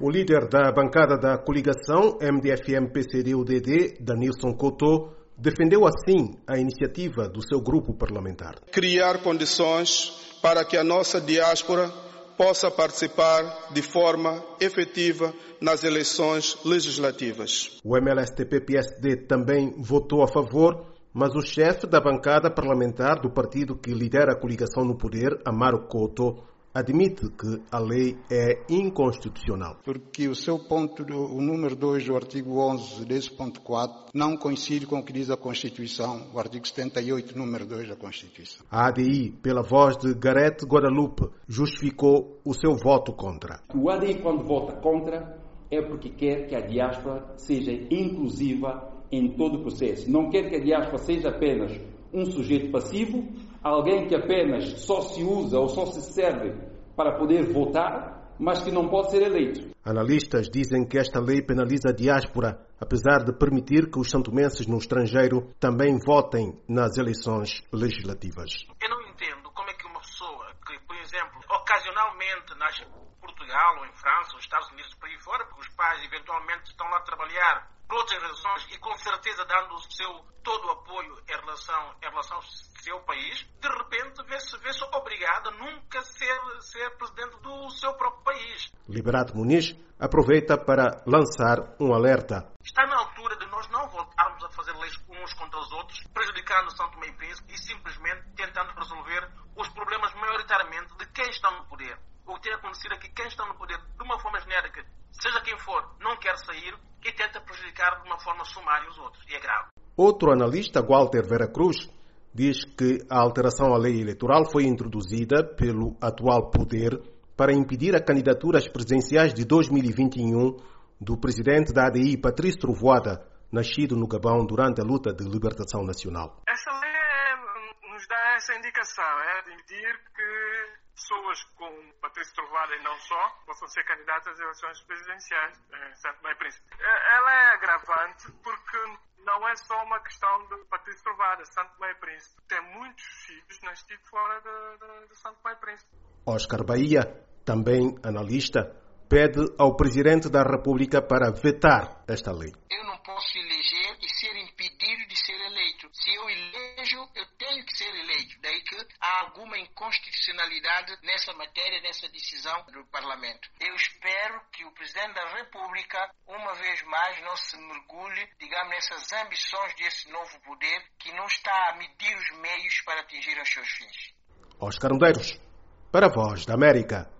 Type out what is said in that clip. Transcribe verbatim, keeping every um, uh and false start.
O líder da bancada da coligação M D F M P C D U D D, Danilson Couto, defendeu assim a iniciativa do seu grupo parlamentar. Criar condições para que a nossa diáspora possa participar de forma efetiva nas eleições legislativas. O M L S T P P S D também votou a favor, mas o chefe da bancada parlamentar do partido que lidera a coligação no poder, Amaro Couto, admite que a lei é inconstitucional. Porque o seu ponto, o número dois do artigo onze desse ponto quatro, não coincide com o que diz a Constituição, o artigo setenta e oito, número dois da Constituição. A A D I, pela voz de Gareth Guadalupe, justificou o seu voto contra. O A D I, quando vota contra, é porque quer que a diáspora seja inclusiva em todo o processo. Não quer que a diáspora seja apenas um sujeito passivo, alguém que apenas só se usa ou só se serve para poder votar, mas que não pode ser eleito. Analistas dizem que esta lei penaliza a diáspora, apesar de permitir que os santomenses no estrangeiro também votem nas eleições legislativas. Eu não entendo como é que uma pessoa que, por exemplo, ocasionalmente nasce em Portugal ou em França ou Estados Unidos por aí fora, porque os pais eventualmente estão lá a trabalhar por outras razões e com certeza dando o seu todo o apoio em relação, em relação ao seu país, de repente vê-se vê-se obrigado a nunca ser, ser presidente do seu próprio país. Liberato Muniz aproveita para lançar um alerta. Está na altura de nós não voltarmos a fazer leis uns contra os outros, prejudicando São Tomé e Príncipe e simplesmente tentando resolver os problemas maioritariamente de quem está no poder. O que tem acontecido é que quem está no poder, de uma forma genérica, seja quem for, não quer sair e tenta prejudicar de uma forma sumária os outros. E é grave. Outro analista, Walter Veracruz, diz que a alteração à lei eleitoral foi introduzida pelo atual poder para impedir a candidatura às presidenciais de dois mil e vinte e um do presidente da A D I, Patrício Trovoada, nascido no Gabão durante a luta de libertação nacional. Essa lei é, nos dá essa indicação, é de impedir que pessoas como Patrício Trovoada e não só possam ser candidatas às eleições presidenciais em São Tomé e Príncipe. Ela é agravante porque não é só uma questão de Patrício Trovoada. São Tomé e Príncipe tem muitos filhos nascidos fora de, de, de São Tomé e Príncipe. Oscar Bahia, também analista, pede ao Presidente da República para vetar esta lei. Eu não posso eleger e ser impedido de ser eleito. Se eu elejo, eu tenho que ser eleito. Daí que há alguma inconstitucionalidade nessa matéria, nessa decisão do Parlamento. Eu espero que o Presidente da República, uma vez mais, não se mergulhe, digamos, nessas ambições desse novo poder que não está a medir os meios para atingir os seus fins. Oscar Medeiros, para a Voz da América.